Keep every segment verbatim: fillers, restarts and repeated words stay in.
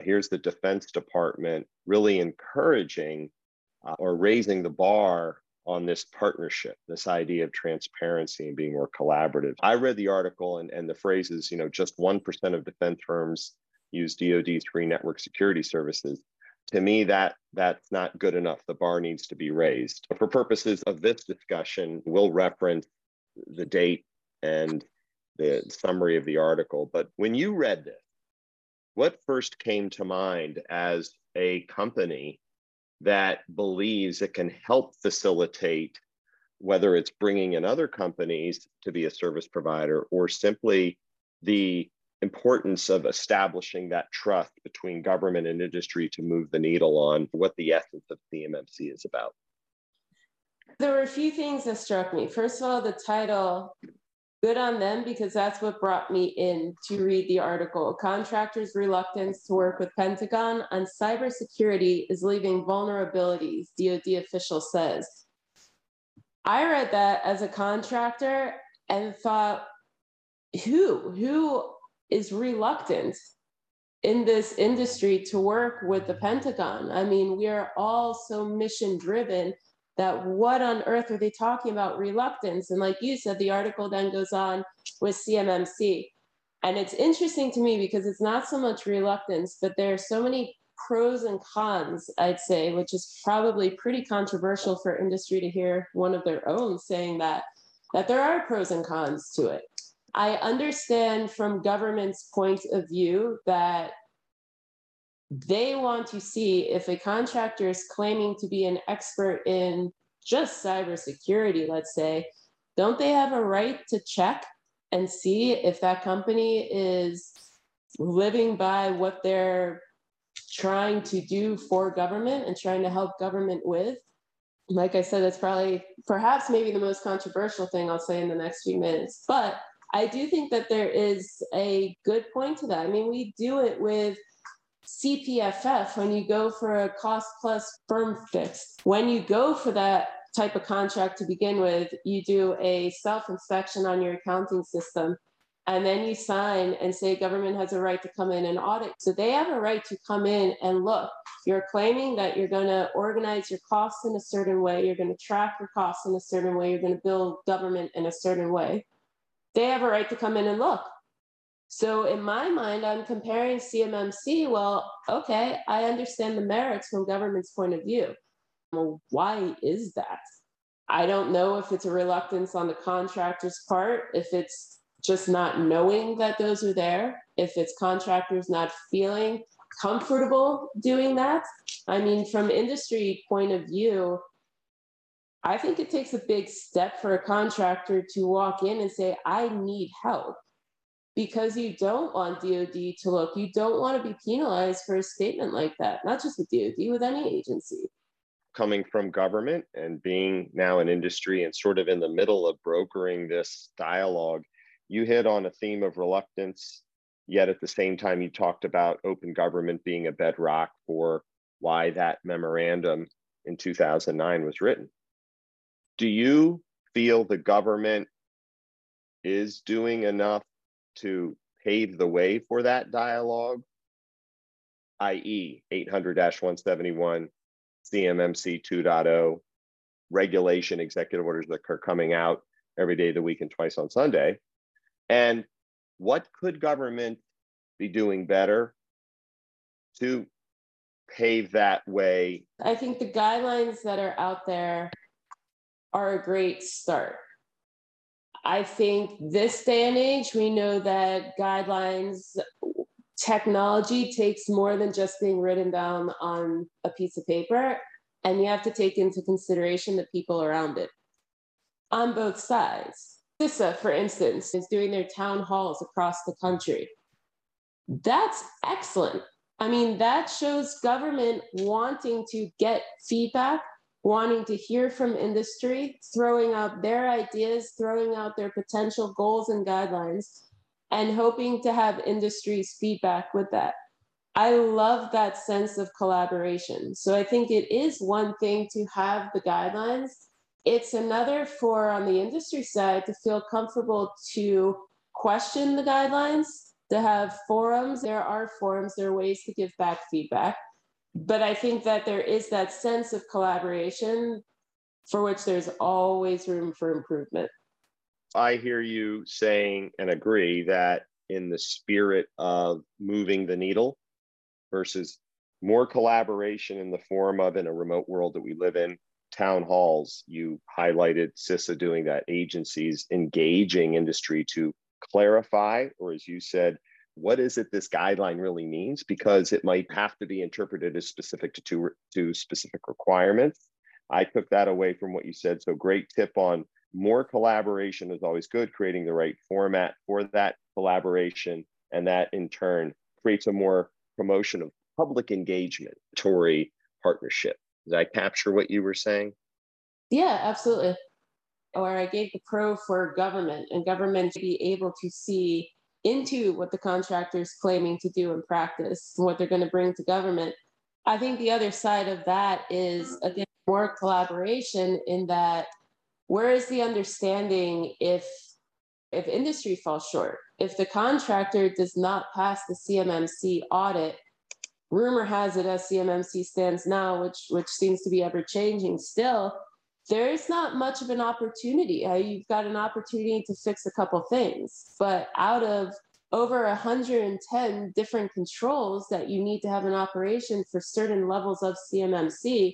Here's the Defense Department really encouraging uh, or raising the bar on this partnership, this idea of transparency and being more collaborative. I read the article and, and the phrases, you know, just one percent of defense firms use D O D's free network security services. To me, that that's not good enough. The bar needs to be raised. For purposes of this discussion, we'll reference the date and the summary of the article. But when you read this, what first came to mind as a company that believes it can help facilitate, whether it's bringing in other companies to be a service provider or simply the importance of establishing that trust between government and industry to move the needle on what the essence of C M M C is about? There were a few things that struck me. First of all, the title, good on them, because that's what brought me in to read the article. Contractors' reluctance to work with Pentagon on cybersecurity is leaving vulnerabilities, D O D official says. I read that as a contractor and thought, who, who is reluctant in this industry to work with the Pentagon? I mean, we are all so mission driven that what on earth are they talking about reluctance? And like you said, the article then goes on with C M M C. And it's interesting to me because it's not so much reluctance, but there are so many pros and cons, I'd say, which is probably pretty controversial for industry to hear one of their own saying that, that there are pros and cons to it. I understand from government's point of view that they want to see if a contractor is claiming to be an expert in just cybersecurity, let's say, don't they have a right to check and see if that company is living by what they're trying to do for government and trying to help government with? Like I said, that's probably perhaps maybe the most controversial thing I'll say in the next few minutes. But I do think that there is a good point to that. I mean, we do it with C P F F when you go for a cost plus firm fix. When you go for that type of contract to begin with, you do a self-inspection on your accounting system, and then you sign and say government has a right to come in and audit. So they have a right to come in and look. You're claiming that you're going to organize your costs in a certain way, you're going to track your costs in a certain way, you're going to bill government in a certain way. They have a right to come in and look. So in my mind, I'm comparing C M M C. Well, okay, I understand the merits from government's point of view. Well, why is that? I don't know if it's a reluctance on the contractor's part, if it's just not knowing that those are there, if it's contractors not feeling comfortable doing that. I mean, from industry point of view, I think it takes a big step for a contractor to walk in and say, I need help. Because you don't want D O D to look, you don't want to be penalized for a statement like that, not just with D O D, with any agency. Coming from government and being now an industry and sort of in the middle of brokering this dialogue, you hit on a theme of reluctance, yet at the same time you talked about open government being a bedrock for why that memorandum in two thousand nine was written. Do you feel the government is doing enough to pave the way for that dialogue, that is eight hundred dash one seventy-one, C M M C two point oh, regulation, executive orders that are coming out every day of the week and twice on Sunday? And what could government be doing better to pave that way? I think the guidelines that are out there are a great start. I think this day and age, we know that guidelines, technology takes more than just being written down on a piece of paper, and you have to take into consideration the people around it on both sides. CISA, for instance, is doing their town halls across the country. That's excellent. I mean, that shows government wanting to get feedback, wanting to hear from industry, throwing out their ideas, throwing out their potential goals and guidelines, and hoping to have industry's feedback with that. I love that sense of collaboration. So I think it is one thing to have the guidelines. It's another for, on the industry side, to feel comfortable to question the guidelines to have forums. There are forums, there are ways to give back feedback. But I think that there is that sense of collaboration for which there's always room for improvement. I hear you saying and agree that in the spirit of moving the needle versus more collaboration in the form of, in a remote world that we live in, town halls, you highlighted C I S A doing that, agencies engaging industry to clarify, or as you said, what is it this guideline really means? Because it might have to be interpreted as specific to, to, to specific requirements. I took that away from what you said. So great tip on more collaboration is always good, creating the right format for that collaboration. And that in turn creates a more promotion of public engagement, Tory partnership. Did I capture what you were saying? Yeah, absolutely. Or I gave the pro for government, and government to be able to see into what the contractor is claiming to do in practice and what they're going to bring to government. I think the other side of that is, again, more collaboration in that where is the understanding if if industry falls short, if the contractor does not pass the C M M C audit. Rumor has it, as C M M C stands now, which which seems to be ever changing still, there's not much of an opportunity. Uh, you've got an opportunity to fix a couple things, but out of over one hundred ten different controls that you need to have an operation for certain levels of C M M C,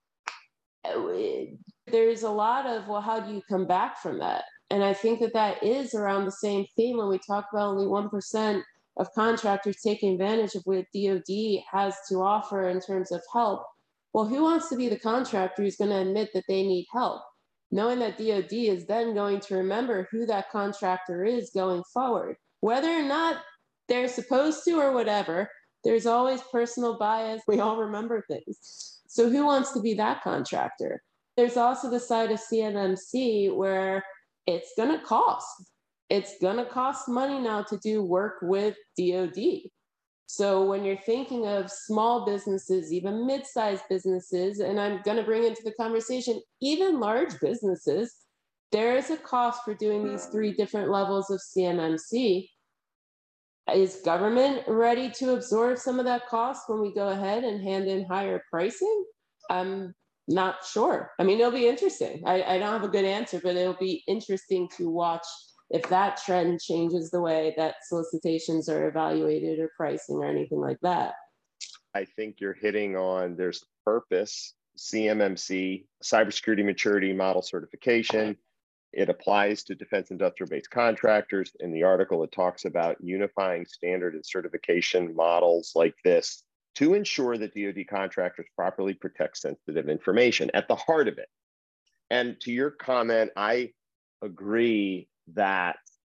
there's a lot of, well, how do you come back from that? And I think that that is around the same theme when we talk about only one percent of contractors taking advantage of what D O D has to offer in terms of help. Well, who wants to be the contractor who's going to admit that they need help, knowing that D O D is then going to remember who that contractor is going forward, whether or not they're supposed to or whatever. There's always personal bias. We all remember things. So who wants to be that contractor? There's also the side of C M M C where it's going to cost. It's going to cost money now to do work with D O D. So when you're thinking of small businesses, even mid-sized businesses, and I'm going to bring into the conversation even large businesses, there is a cost for doing these three different levels of C M M C. Is government ready to absorb some of that cost when we go ahead and hand in higher pricing? I'm not sure. I mean, it'll be interesting. I, I don't have a good answer, but it'll be interesting to watch if that trend changes the way that solicitations are evaluated or pricing or anything like that. I think you're hitting on, there's purpose, C M M C, cybersecurity maturity model certification. It applies to defense industrial based contractors. In the article, it talks about unifying standard and certification models like this to ensure that D O D contractors properly protect sensitive information at the heart of it. And to your comment, I agree that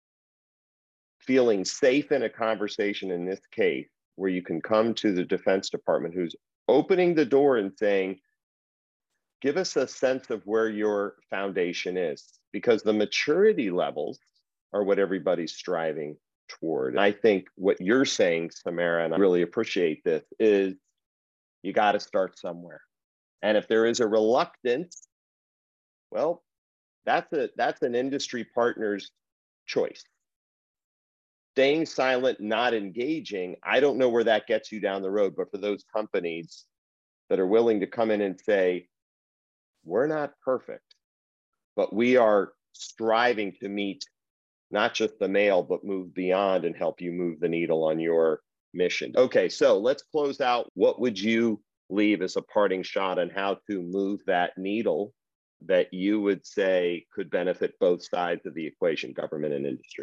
feeling safe in a conversation in this case, where you can come to the Defense Department who's opening the door and saying, give us a sense of where your foundation is, because the maturity levels are what everybody's striving toward. And I think what you're saying, Samara, and I really appreciate this, is you got to start somewhere. And if there is a reluctance, well, that's a that's an industry partner's choice. Staying silent, not engaging, I don't know where that gets you down the road, but for those companies that are willing to come in and say, we're not perfect, but we are striving to meet not just the mail, but move beyond and help you move the needle on your mission. Okay, so let's close out. What would you leave as a parting shot on how to move that needle that you would say could benefit both sides of the equation, government and industry?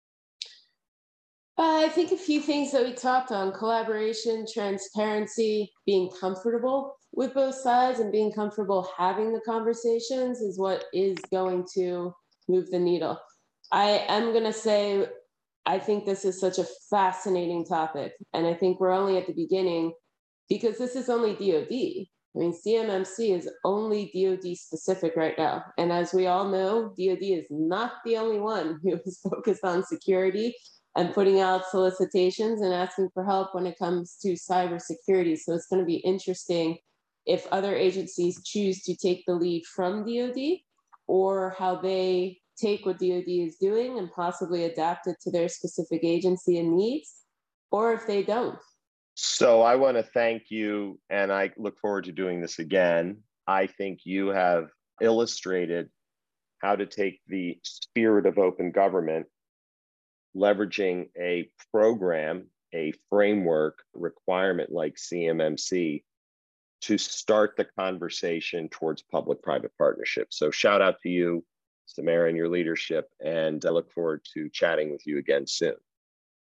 Uh, I think a few things that we talked on: collaboration, transparency, being comfortable with both sides and being comfortable having the conversations is what is going to move the needle. I am going to say, I think this is such a fascinating topic. And I think we're only at the beginning because this is only D O D. I mean, C M M C is only D O D specific right now. And as we all know, D O D is not the only one who is focused on security and putting out solicitations and asking for help when it comes to cybersecurity. So it's going to be interesting if other agencies choose to take the lead from D O D or how they take what D O D is doing and possibly adapt it to their specific agency and needs, or if they don't. So I want to thank you, and I look forward to doing this again. I think you have illustrated how to take the spirit of open government, leveraging a program, a framework requirement like C M M C, to start the conversation towards public-private partnerships. So shout out to you, Samara, and your leadership, and I look forward to chatting with you again soon.